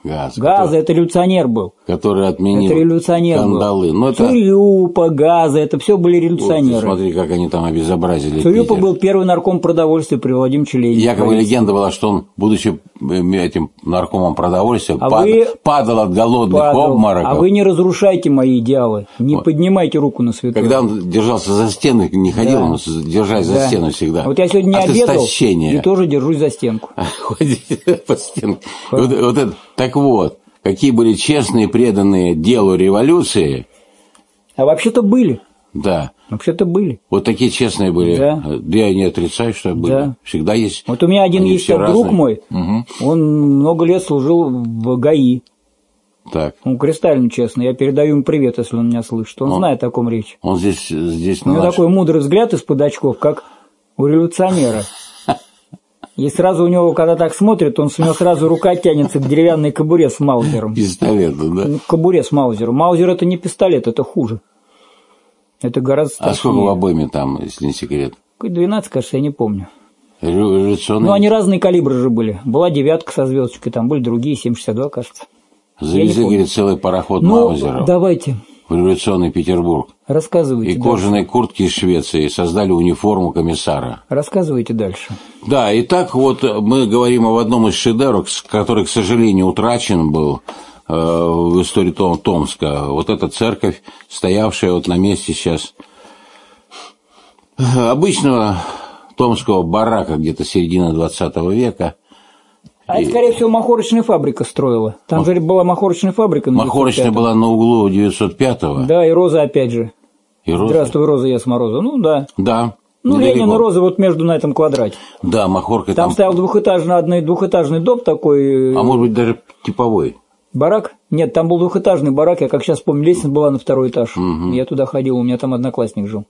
Газ. Газа, который, это революционер был. Который отменил это революционер кандалы. был. Это... Цурюпа, Газа, это все были революционеры. Вот, смотри, как они там обезобразили Цурюпа Питер. был первый нарком продовольствия при Владимире Ленине. Якобы легенда была, что он, будучи этим наркомом продовольствия, а пад... вы... падал от голодных падал. обмороков. А вы не разрушайте мои идеалы, не вот. Поднимайте руку на святое. Когда он держался за стену, не ходил, да. он держась да. за стену всегда. Вот я сегодня не от обедал истощения. и тоже держусь за стенку. По стенке. Вот, вот это, так вот, какие были честные, преданные делу революции. А вообще-то были. Да. Вообще-то были. Вот такие честные были. Да. Я не отрицаю, что были. Да. Всегда есть. Вот у меня один есть друг мой, угу. Он много лет служил в ГАИ. Так. Он кристально честный. Я передаю ему привет, если он меня слышит. Он, он знает, о ком речь. Он здесь, здесь у него такой мудрый взгляд из-под очков, как у революционера. И сразу у него, когда так смотрит, он, у него сразу рука тянется к деревянной кобуре с маузером. Пистолету, да? К кобуре с маузером. Маузер – это не пистолет, это хуже. Это гораздо страшнее. А сколько в обойме там, если не секрет? двенадцать, кажется, я не помню. Революционные? Ну, они разные калибры же были. Была девятка со звездочкой, там были другие, семь шестьдесят два, кажется. Завезли, говорит, целый пароход ну, маузеров. Давайте. В революционный Петербург. Рассказывайте. И кожаные дальше. Куртки из Швеции, создали униформу комиссара. Рассказывайте дальше. Да, и так вот мы говорим об одном из шедевров, который, к сожалению, утрачен был э, в истории Том, Томска. Вот эта церковь, стоявшая вот на месте сейчас обычного томского барака, где-то середины двадцатого века. А это, скорее всего, махорочная фабрика строила. Там же была махорочная фабрика. Махорочная была на углу девятьсот пятого. Да, и Роза опять же. И Роза? Здравствуй, Роза, я с Мороза. Ну, да. Да. Ну, Ленин и Роза вот между на этом квадрате. Да, Махорка. Там, там стоял двухэтажный, одный, двухэтажный дом такой. А может быть, даже типовой. Барак? Нет, там был двухэтажный барак. Я, как сейчас помню, лестница была на второй этаж. Угу. Я туда ходил, у меня там одноклассник жил.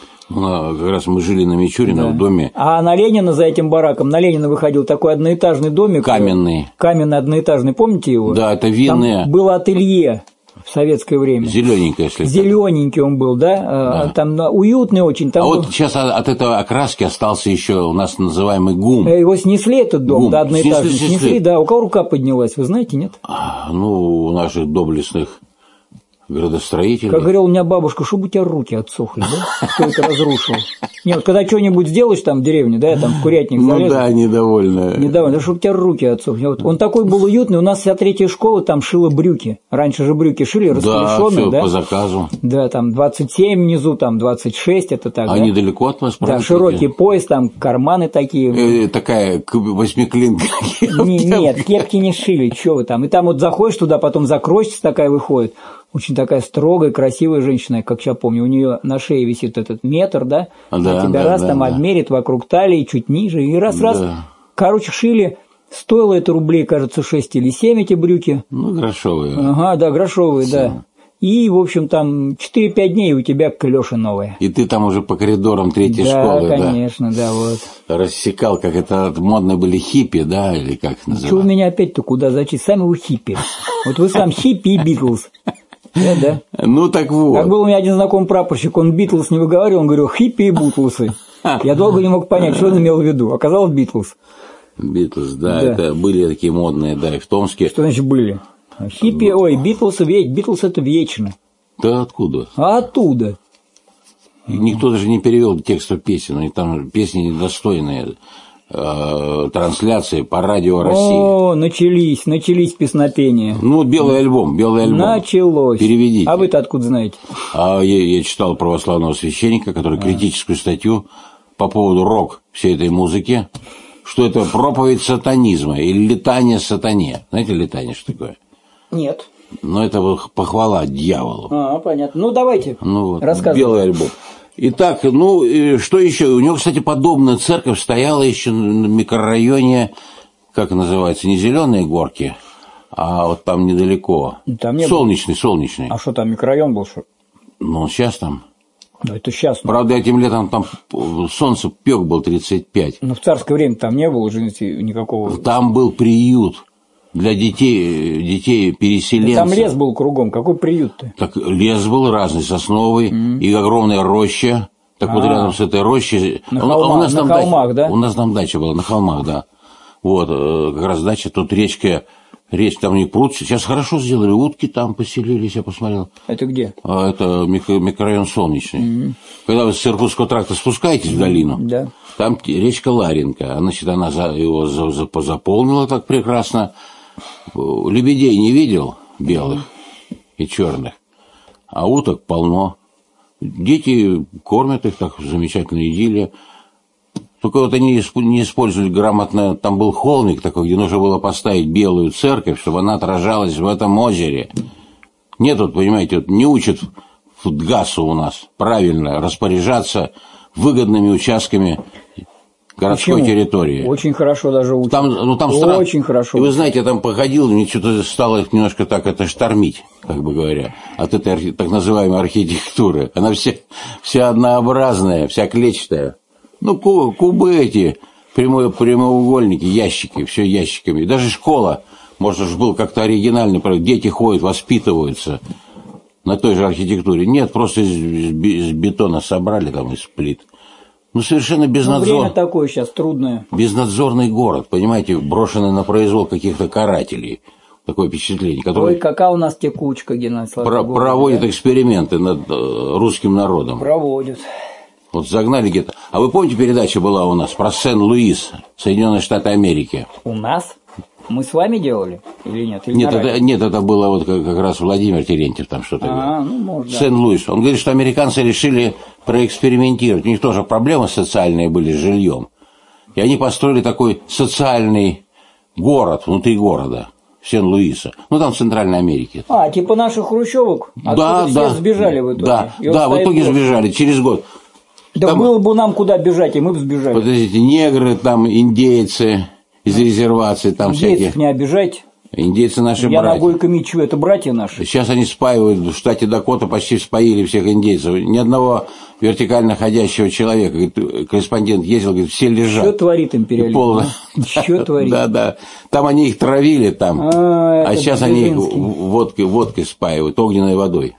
Ну, как раз мы жили на Мичурина, да. В доме. А на Ленина, за этим бараком, на Ленина выходил такой одноэтажный домик. Каменный. Каменный одноэтажный, помните его? Да, это винное. Там было ателье в советское время. Зелененькое, если Зелененький он был, да? Да. Там уютный очень. Там а был... вот сейчас от этой окраски остался еще у нас называемый ГУМ. Его снесли, этот дом, ГУМ. да, одноэтажный. Снесли, снесли. снесли, да. У кого рука поднялась, вы знаете, нет? А, ну, у наших доблестных градостроителей. Как говорила у меня бабушка, чтобы у тебя руки отсохли, да? Кто это разрушил? Нет, вот когда что-нибудь сделаешь там в деревне, да, там в курятник залез. Ну да, недовольна. Недовольна, чтобы у тебя руки отсохли. Вот он такой был уютный, у нас вся третья школа там шила брюки. Раньше же брюки шили, расклешённые, да? Да, по заказу. Да, там двадцать семь внизу, там двадцать шесть, это так, Они да? далеко от вас? Да, широкий пояс, там карманы такие. Э, такая восьмиклинка. Нет, кепки не шили, что вы там. И там вот заходишь туда, потом закройщица такая выходит. Очень такая строгая, красивая женщина, как я помню. У нее на шее висит этот метр, да? Да, а тебя да, раз да, там да. обмерит вокруг талии, чуть ниже, и раз-раз. Да. Короче, шили. Стоило это рублей, кажется, шесть или семь эти брюки. Ну, грошовые. Ага, да, грошовые, Все. Да. И, в общем, там четыре-пять дней у тебя клёши новые. И ты там уже по коридорам третьей да, школы, конечно, да? конечно, да, вот. Рассекал, как это модно были хиппи, да, или как это называется? Чего вы меня опять-то куда зачислить? Сами вы хиппи. Вот вы сам хиппи и Битлз. Да, да. Ну, так вот. Как был у меня один знакомый прапорщик, он Битлз не выговаривал, он говорил хиппи и бутлсы. Я долго не мог понять, что он имел в виду. Оказалось, Битлз. Битлз, да, да, это были такие модные, да, и в Томске. Что значит были? Хиппи, ой, Битлз, Битлз это вечно. Да откуда? А оттуда. И никто даже не перевел текстов песен, и там песни недостойные. Трансляции по радио России. О, начались, начались песнопения. Ну, белый альбом, белый альбом. Началось. Переведите. А вы-то откуда знаете? А я, я читал православного священника, который а. критическую статью по поводу рок всей этой музыки, что это проповедь сатанизма или летание сатане. Знаете, летание что такое? Нет. Ну, это похвала дьяволу. А, понятно. Ну, давайте, ну, вот, рассказывайте. Белый альбом. Итак, ну, что еще? У него, кстати, подобная церковь стояла еще в микрорайоне, как называется, не Зеленые горки, а вот там недалеко. Там не солнечный, было. солнечный. А что там, микрорайон был, что? Ну, сейчас там. Да, это сейчас. Правда, этим летом там солнце пек был тридцать пять. Но в царское время там не было уже никакого... Там был приют. Для детей, детей переселенцев. Там лес был кругом, какой приют-то? Так лес был разный, сосновый, mm. и огромная роща. Так а, вот рядом с этой рощей. На, холма, у нас на холмах, дача, да? У нас там дача была, на холмах, да. Вот, как раз дача, тут речка Речь там не пруд. Сейчас хорошо сделали, утки там поселились, я посмотрел. Это где? А, это микро, микрорайон Солнечный. Mm-hmm. Когда вы с Иркутского тракта спускаетесь в долину, да. Там речка Ларинка. Значит, она за, его за, за, заполнила так прекрасно. Лебедей не видел белых mm-hmm. и черных, а уток полно. Дети кормят их, так замечательно идиллия. Только вот они не использовали грамотно, там был холмик такой, где нужно было поставить белую церковь, чтобы она отражалась в этом озере. Нет, вот, понимаете, вот не учат ГАСу у нас правильно распоряжаться выгодными участками городской Почему? территории. Очень хорошо даже учат. Там, ну, там стран... Очень хорошо. И вы знаете, я там походил, мне что-то стало немножко так это штормить, как бы говоря, от этой так называемой архитектуры. Она вся, вся однообразная, вся клетчатая. Ну, кубы эти, прямо, прямоугольники, ящики, все ящиками. Даже школа, может, уж был как-то оригинальный проект. Дети ходят, воспитываются на той же архитектуре. Нет, просто из, из бетона собрали там, из плит. Ну, совершенно безнадзорный. Ну, время такое сейчас трудное. Безнадзорный город, понимаете, брошенный на произвол каких-то карателей. Такое впечатление. Который Ой, какая у нас текучка, Геннадий Славович. Про- проводит да? эксперименты над э, русским народом. Проводят. Вот загнали где-то. А вы помните, передача была у нас про Сен-Луис, Соединенные Штаты Америки? У нас? Мы с вами делали или нет? Или нет, это, нет, это было вот как, как раз Владимир Терентьев там что-то а, говорил. Ну, может, Сен-Луис. Он говорит, что американцы решили проэкспериментировать. У них тоже проблемы социальные были с жильем. И они построили такой социальный город внутри города. Сен-Луиса. Ну, там в Центральной Америке. А, типа наших хрущевок? Да, все да. сбежали в итоге? Да, да, в итоге год. сбежали через год. Да там, было бы нам куда бежать, и мы бы сбежали. Подождите, негры, там, индейцы из резервации, там Индейцев всякие. не обижайте. Индейцы наши Я братья. Я ногой мечу, это братья наши. Сейчас они спаивают, в штате Дакота почти споили всех индейцев. Ни одного вертикально ходящего человека. Говорит, корреспондент ездил, говорит, все лежат. Что творит империализм? Полно. Что творит? Да, да. Там они их травили там. А, а сейчас они их водкой, водкой спаивают, огненной водой.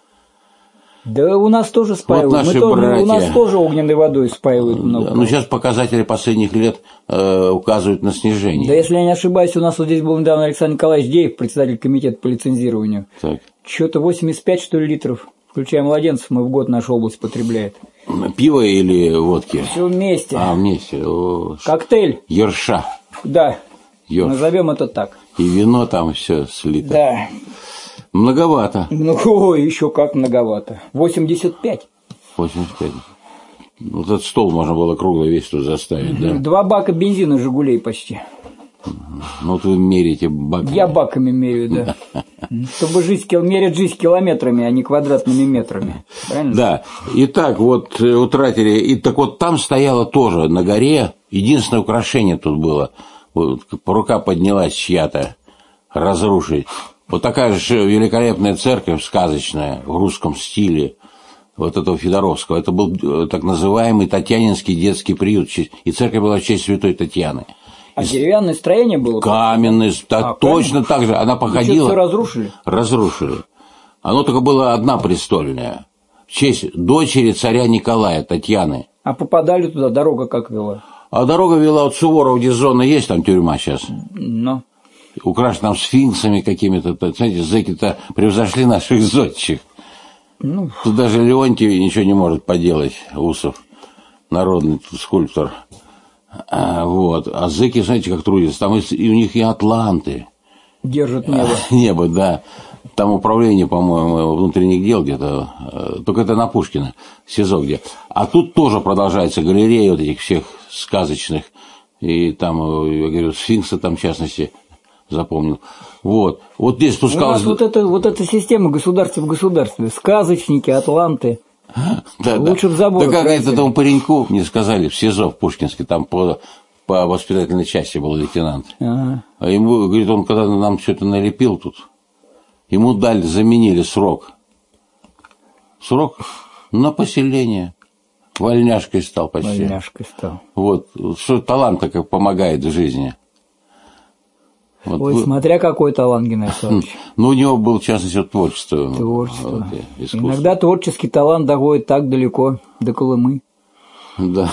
Да у нас тоже спаивают. Вот наши Мы тоже, братья. У нас тоже огненной водой спаивают много. Да, ну, сейчас показатели последних лет э, указывают на снижение. Да, если я не ошибаюсь, у нас вот здесь был недавно Александр Николаевич Деев, председатель комитета по лицензированию. Так. Что-то восемьдесят пять, что ли, литров, включая младенцев, мы в год наша область потребляет. Пиво или водки? Все вместе. А, вместе. О, коктейль. Ерша. Да. Ёрш. Назовем это так. И вино там все слито. Да. Многовато. Ну, ой, еще как многовато. восемьдесят пять. восемьдесят пять. Вот этот стол можно было круглый весь тут заставить, да? Два бака бензина «Жигулей» почти. Ну, вот вы меряете баками. Я баками меряю, да. Чтобы жизнь, мерять жизнь километрами, а не квадратными метрами. Правильно? Да. Итак, вот утратили. И так вот там стояло тоже на горе. Единственное украшение тут было. Вот, рука поднялась чья-то разрушить. Вот такая же великолепная церковь сказочная в русском стиле вот этого Федоровского. Это был так называемый Татьянинский детский приют. И церковь была в честь святой Татьяны. А деревянное строение было? Каменное, а, точно так же. Она походила. Все разрушили? Разрушили. Оно только было одна престольная. В честь дочери царя Николая, Татьяны. А попадали туда, дорога как вела? А дорога вела от Суворова, где зона есть, там тюрьма сейчас. Ну. Украшена там сфинксами какими-то. Знаете, зэки-то превзошли наших зодчих. Ну. Тут даже Леонтий ничего не может поделать, Усов, народный скульптор. А, вот. А зэки, знаете, как трудятся. Там и, и у них и атланты. Держат небо. Небо, да. Там управление, по-моему, внутренних дел где-то. Только это на Пушкина, СИЗО где. А тут тоже продолжается галерея вот этих всех сказочных. И там, я говорю, сфинкса там, в частности, запомнил. Вот. Вот здесь спускалось... У нас вот эта, вот эта система государства в государстве. Сказочники, атланты. Да, лучше да. в забор. Да как это этому пареньку мне сказали в СИЗО в Пушкинске, там по, по воспитательной части был лейтенант. Ага. А ему, говорит, он когда нам все это налепил тут, ему дали, заменили срок. Срок на поселение. Вольняшкой стал почти. Вольняшкой стал. Вот. Что талант как помогает в жизни. Вот. Ой, смотря какой талант, Геннадий Славович. Ну, у него был, в частности, творчество. Творчество. Вот, иногда творческий талант доходит так далеко, до Колымы. Да.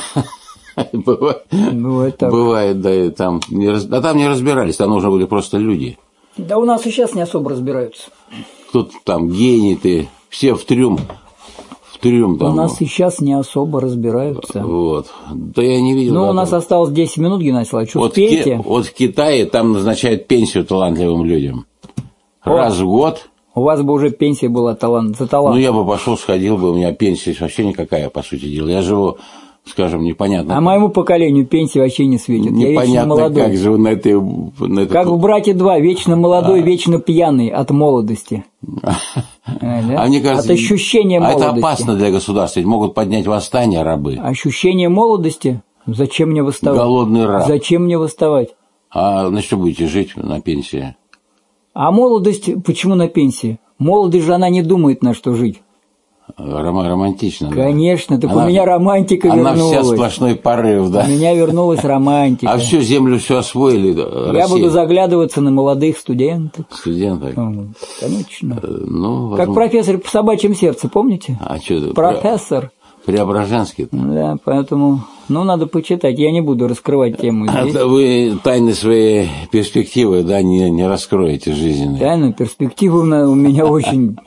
Бывает, Бывает так. Бывает, да. И там не раз... А там не разбирались, там нужны были просто люди. Да у нас и сейчас не особо разбираются. Кто-то там гений ты, все в трюм. В трюм там. У нас и сейчас не особо разбираются. Вот. Да я не видел. Ну, у нас осталось десять минут, Геннадий Славович, вот успеете? В, вот в Китае там назначают пенсию талантливым людям. Раз в год. У вас бы уже пенсия была талант, за талант. Ну, я бы пошел, сходил бы, у меня пенсия вообще никакая, по сути дела. Я живу, скажем, непонятно. А моему поколению пенсия вообще не светит. Я вечно молодой. Как живу на этой... На этой... Как в «Братья два», вечно молодой, а. вечно пьяный от молодости. А мне кажется, от ощущения молодости. А это опасно для государства, ведь могут поднять восстание рабы. Ощущение молодости? Зачем мне восставать? Голодный раб. Зачем мне восставать? А на что будете жить на пенсии? А молодость, почему на пенсии? Молодость же она не думает, на что жить. Ром, романтично. Конечно, да? так она, у меня романтика она вернулась. Она вся сплошной порыв, да? У меня вернулась романтика. А всю землю все освоили. Я Россия. буду заглядываться на молодых студентов. Студентов? Конечно. Ну, как профессор по собачьем сердцу, помните? А что? Профессор. Преображенский. Да, поэтому, ну, надо почитать. Я не буду раскрывать тему здесь. А вы тайны своей перспективы, да, не, не раскроете жизненные. Тайны, перспективы у меня очень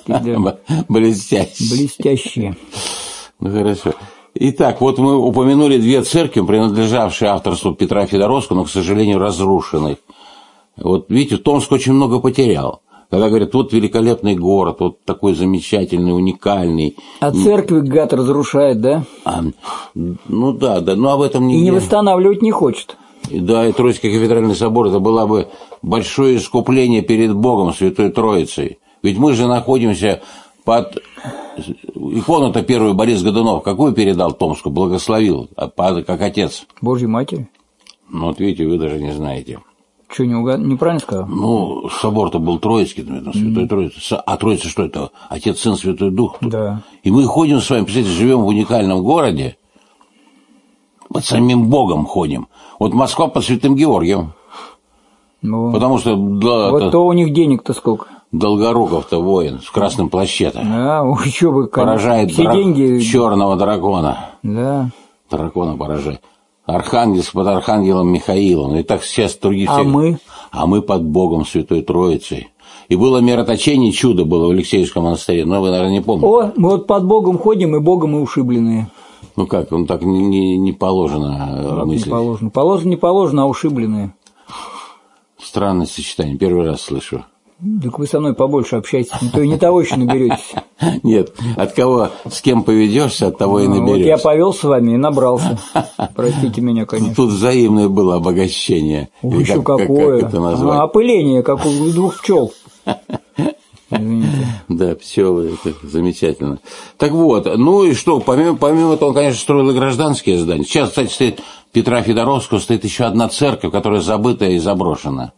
блестящие. Блестящие. Ну, хорошо. Итак, вот мы упомянули две церкви, принадлежавшие авторству Петра Федоровского, но, к сожалению, разрушенных. Вот, видите, Томск очень много потерял. Когда говорят, вот великолепный город, вот такой замечательный, уникальный. А церкви гад разрушает, да? А, ну да, да, но об этом не... И не восстанавливать не хочет. Да, и Троицкий кафедральный собор, это было бы большое искупление перед Богом, Святой Троицей. Ведь мы же находимся под... Икону-то первую Борис Годунов какую передал Томску, благословил, как отец? Божьей Матери. Ну вот видите, вы даже не знаете. Что, не угад... неправильно сказал? Ну, собор-то был Троицкий, наверное, Святой mm. Троицы. А Троица что это? Отец, Сын, Святой Дух? Да. И мы ходим с вами, представляете, живем в уникальном городе, под самим Богом ходим. Вот Москва под Святым Георгием. Ну, потому что... Да, вот то у них денег-то сколько? Долгоруков-то воин в красном плаще-то. Да, еще бы... Поражает все драк... деньги... черного дракона. Да. Дракона поражает. Архангельск под Архангелом Михаилом. И так сейчас другие... А мы? А мы под Богом Святой Троицей. И было мироточение, чудо было в Алексеевском монастыре. Но вы, наверное, не помните. О, мы вот под Богом ходим, и Богом и ушибленные. Ну как, ну так не, не, не положено как мыслить. Не положено. Положено, не положено, а ушибленные. Странное сочетание, первый раз слышу. Так вы со мной побольше общаетесь, не то и не того еще наберетесь. Нет, от кого, с кем поведешься, от того и наберешься. Вот я повел с вами и набрался. Простите меня, конечно. Тут взаимное было обогащение. Еще какое? Опыление, как у двух пчел. Извините. Да, пчелы, это замечательно. Так вот, ну и что, помимо, помимо того, он, конечно, строил и гражданские здания. Сейчас, кстати, стоит Петра Федоровского, стоит еще одна церковь, которая забытая и заброшена.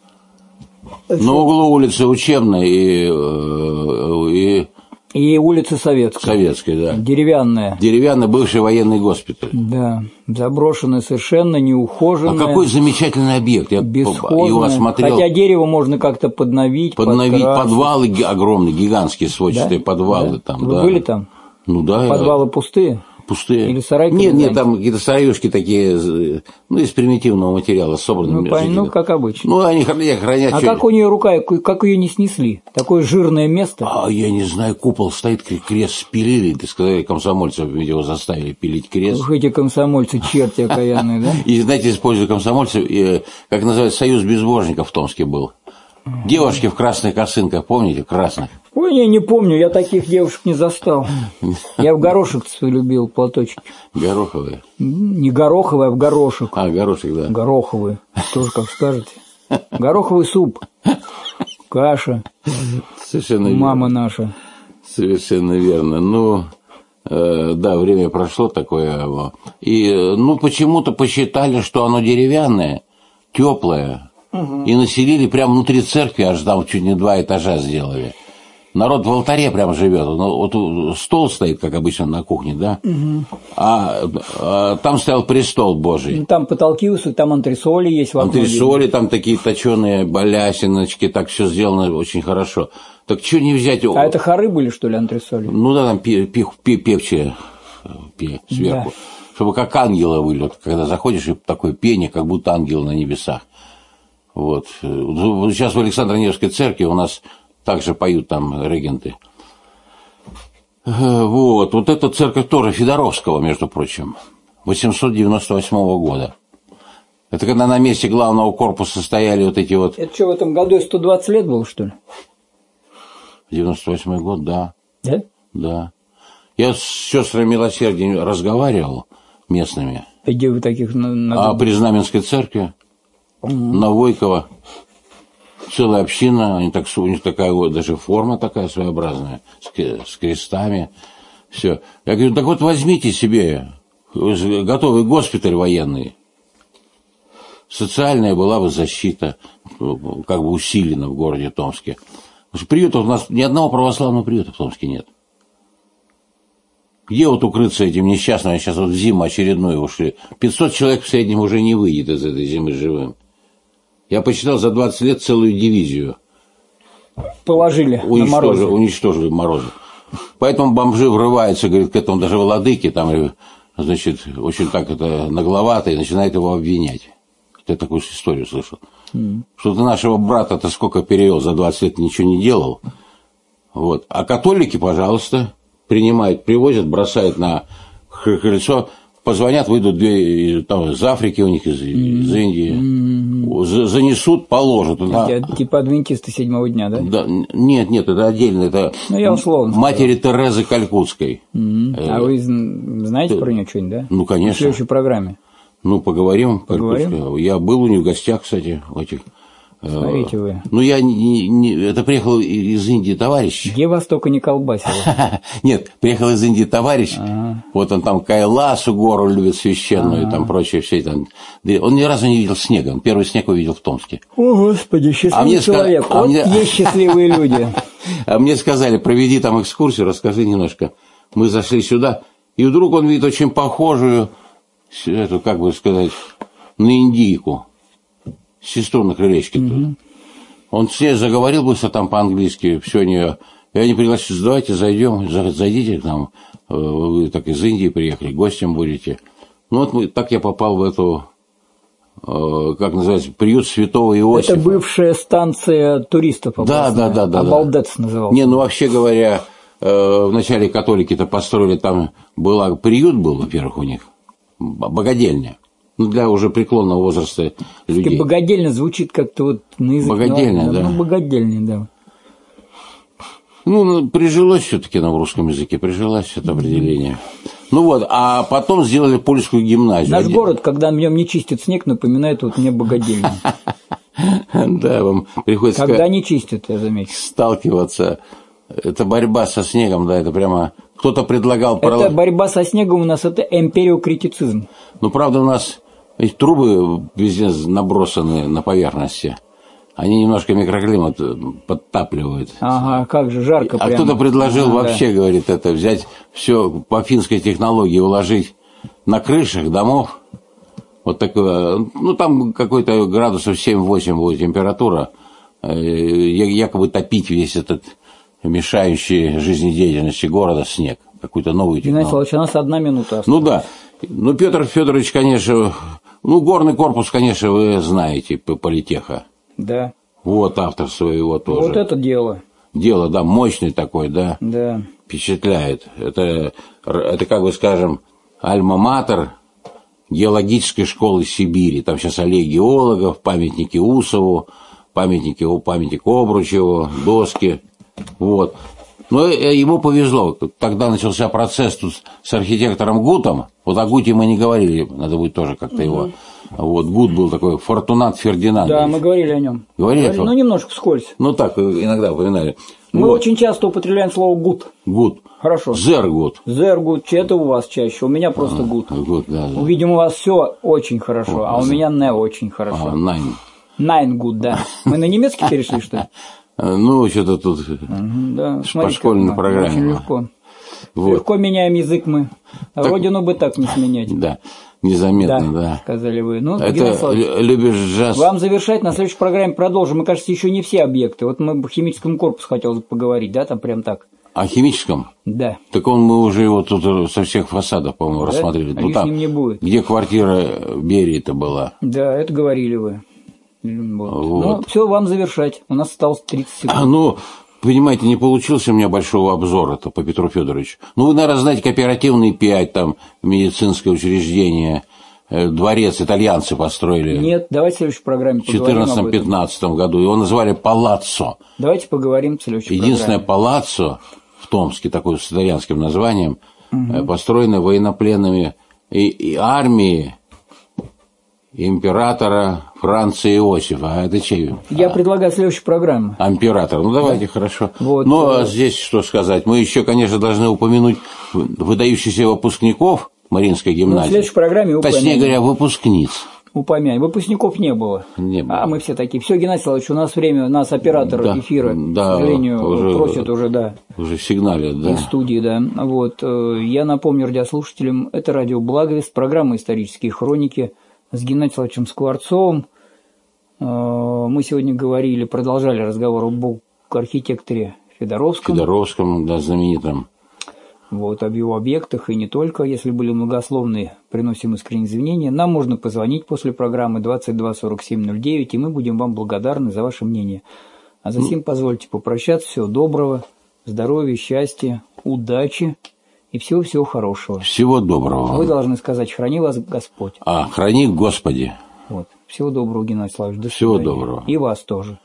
На углу улицы Учебной и, и... И улица Советская. Советская, да. Деревянная. Деревянный бывший военный госпиталь. Да, заброшенная совершенно, неухоженная. А какой замечательный объект. Я его осмотрел. Хотя дерево можно как-то подновить, Подновить, подкрасить. Подвалы огромные, гигантские сводчатые да? подвалы. Да? Там, Вы да. были там? Ну да. Подвалы я... пустые? Пустые. Или сарайки? Нет, нет, там какие-то сараюшки такие, ну, из примитивного материала собраны. Ну, понятно, ну, как обычно. Ну, они хранят... А что... как у нее рука, как ее не снесли? Такое жирное место. А я не знаю, купол стоит, крест спилили, ты сказали, комсомольцев его заставили пилить крест. Ух, эти комсомольцы, черти окаянные, да? И, знаете, используя комсомольцев, как называется, союз безбожников в Томске был. Девушки в красных косынках, помните, красных? Ой, я не помню, я таких девушек не застал. Я в горошек любил платочки. Гороховые? Не гороховые, а в горошек. А, горошек, да. Гороховые, тоже как скажете. Гороховый суп, каша. Совершенно верно. Мама наша. Совершенно верно. Ну, э, да, время прошло такое. И, ну, почему-то посчитали, что оно деревянное, теплое. Угу. И населили прямо внутри церкви, аж там чуть не два этажа сделали. Народ в алтаре прям живет. Вот стол стоит, как обычно, на кухне, да? Угу. А, а там стоял престол Божий. Там потолки высокие, там антресоли есть. Антресоли, там такие точеные балясиночки, так все сделано очень хорошо. Так что не взять... А это хоры были, что ли, антресоли? Ну да, там певчие сверху. Да. Чтобы как ангелы были. Вот, когда заходишь, и такое пение, как будто ангелы на небесах. Вот. Сейчас в Александро-Невской церкви у нас также поют там регенты. Вот. Вот эта церковь тоже Федоровского, между прочим, восемьсот девяносто восьмого года. Это когда на месте главного корпуса стояли вот эти вот... Это что, в этом году сто двадцать лет было, что ли? девяносто восьмой год, да. Да? Да. Я с сестрами милосердия разговаривал местными. Где вы таких... На... А при Знаменской церкви, угу. На Войкова, целая община, они так, у них такая вот даже форма такая своеобразная, с, с крестами, все. Я говорю, так вот возьмите себе готовый госпиталь военный. Социальная была бы защита, как бы усилена в городе Томске. Потому что приютов у нас, ни одного православного приюта в Томске нет. Где вот укрыться этим несчастным? Сейчас вот в зиму очередную ушли. пятьсот человек в среднем уже не выйдет из этой зимы живым. Я посчитал за двадцать лет целую дивизию. Положили уничтожили, на морозе. Уничтожили в морозе. Поэтому бомжи врываются, говорит, к этому даже владыке, там, значит, очень так это нагловато, и начинает его обвинять. Я такую историю слышал. Mm. Что ты нашего брата-то сколько перевел, за двадцать лет ничего не делал. Вот. А католики, пожалуйста, принимают, привозят, бросают на крыльцо, позвонят, выйдут две, там, из Африки у них, из, mm. из Индии. Mm. Занесут, положат. Да. Типа адвентисты седьмого дня, да? Да? Нет, нет, это отдельно. Это ну, я условно матери сказал. Терезы Калькутской. Mm. Э, а вы знаете про нее что-нибудь, да? Ну, конечно. В следующей программе. Ну, поговорим. Поговорим? Я был у них в гостях, кстати, в этих. Смотрите вы. Ну, я не, не, это приехал из Индии товарищ. Где вас только не колбасило? Нет, приехал из Индии товарищ. Вот он там Кайласу гору любит священную, там прочее все там. Он ни разу не видел снега. Он первый снег увидел в Томске. О, Господи, счастливый человек. Вот есть счастливые люди. А мне сказали, проведи там экскурсию, расскажи немножко. Мы зашли сюда, и вдруг он видит очень похожую, эту, как бы сказать, на индийку. Сестру на крылечке. Mm-hmm. Он с ней заговорил быстро там по-английски, все у нее. И они пригласили, давайте зайдем, зайдите к нам. Вы так из Индии приехали, гостем будете. Ну вот мы, так я попал в эту, как называется, приют святого Иосифа. Это бывшая станция туристов. Да, да, да, да. Обалдец да. назывался. Не, ну вообще говоря, вначале католики-то построили, там была, приют был, во-первых, у них, богадельня. Ну, для уже преклонного возраста людей. Богадельня звучит как-то вот на языке. Богадельня, да. Ну, богадельня, да. Ну, прижилось все-таки на русском языке, прижилось это определение. Ну вот, а потом сделали польскую гимназию. Наш город, когда в нем не чистит снег, напоминает вот мне богадельню. Да, вам приходится... Когда не чистят, я заметил. Сталкиваться. Это борьба со снегом, да, это прямо... Кто-то предлагал... Это борьба со снегом у нас, это эмпириокритицизм. Ну, правда, у нас эти трубы везде набросаны на поверхности. Они немножко микроклимат подтапливают. Ага, как же, жарко А прямо. кто-то предложил а, вообще, да. говорит, это взять все по финской технологии, уложить на крышах домов. Вот такое, ну, там какой-то градусов семь-восемь будет температура. Якобы топить весь этот... мешающий жизнедеятельности города снег, какую-то новую технологию. Геннадий Иванович, у нас одна минута осталась. Ну да. Ну, Петр Федорович, конечно, ну, горный корпус, конечно, вы знаете, политеха. Да. Вот автор своего тоже. Вот это дело. Дело, да, мощный такой, да. Да. Впечатляет. Это, это как бы, скажем, альма-матер геологической школы Сибири. Там сейчас аллея геологов, памятники Усову, памятники, памятник Обручеву, доски. Вот. Но ему повезло. Тогда начался процесс тут с архитектором Гутом. Вот о Гуте мы не говорили, надо будет тоже как-то угу. его. Вот Гут был такой Фортунат Фердинанд. Да, мы говорили о нем. Говорили? говорили ну, немножко вскользь. Ну, так, иногда упоминали. Мы вот. очень часто употребляем слово Гут. Гут. Хорошо. Зергут. Зергут. Это у вас чаще. У меня просто а, Гут. Гут, да, да. Видимо, у вас все очень хорошо, вот, а у меня не очень хорошо. А, найн. Найн Гут, да. Мы на немецкий перешли, что ли? Ну, что-то тут да, по школьной программе. Очень легко. Вот. Легко меняем язык мы. Так, родину бы так не сменять. Да, незаметно, да. да. Сказали вы. Ну, это любишь джаз. Вам завершать, на следующей программе продолжим. Мы, кажется, еще не все объекты. Вот мы по химическому корпусу хотелось бы поговорить, да, там прям так. О химическом? Да. Так он мы уже его тут со всех фасадов, по-моему, да? рассмотрели. А ну, там, не будет. Где квартира Берии-то была. Да, это говорили вы. Вот. Вот. Ну, все, вам завершать. У нас осталось тридцать секунд. А, ну, понимаете, не получился у меня большого обзора по Петру Федоровичу. Ну, вы, наверное, знаете, кооперативный пять, там, медицинское учреждение, дворец итальянцы построили. Нет, давайте в следующей программе поговорим об этом. В четырнадцатом-пятнадцатом году. Его называли Палаццо. Давайте поговорим в следующей Единственное программе. Палаццо в Томске, такое с итальянским названием, угу. построено военнопленными и, и армии императора Франца Иосифа. А это чей? Я а, предлагаю следующую программу. Император. Ну, давайте, да. Хорошо. Вот, Но э... здесь что сказать. Мы еще, конечно, должны упомянуть выдающихся выпускников Мариинской гимназии. Ну, в следующей программе упомянем. Точнее говоря, выпускниц. Упомянем. Выпускников не было. Не было. А мы все такие. Все, Геннадий Славович, у нас время, нас оператор да, эфира, да, к сожалению, уже, просит уже, да. Уже сигналят, да. Из студии, да. Вот. Я напомню радиослушателям, это радио «Благовест», программа «Исторические хроники» с Геннадием Славовичем Скворцовым. Мы сегодня говорили, продолжали разговор об архитекторе Федоровском. Федоровском, да, знаменитом. Вот, об его объектах и не только. Если были многословные, приносим искренние извинения. Нам можно позвонить после программы двадцать два сорок семь ноль девять, и мы будем вам благодарны за ваше мнение. А затем ну, позвольте попрощаться. Всего доброго, здоровья, счастья, удачи и всего-всего хорошего. Всего доброго. А вы должны сказать: храни вас Господь. А, храни Господи. Вот. Всего доброго, Геннадий Славович. До Всего свидания. доброго. И вас тоже.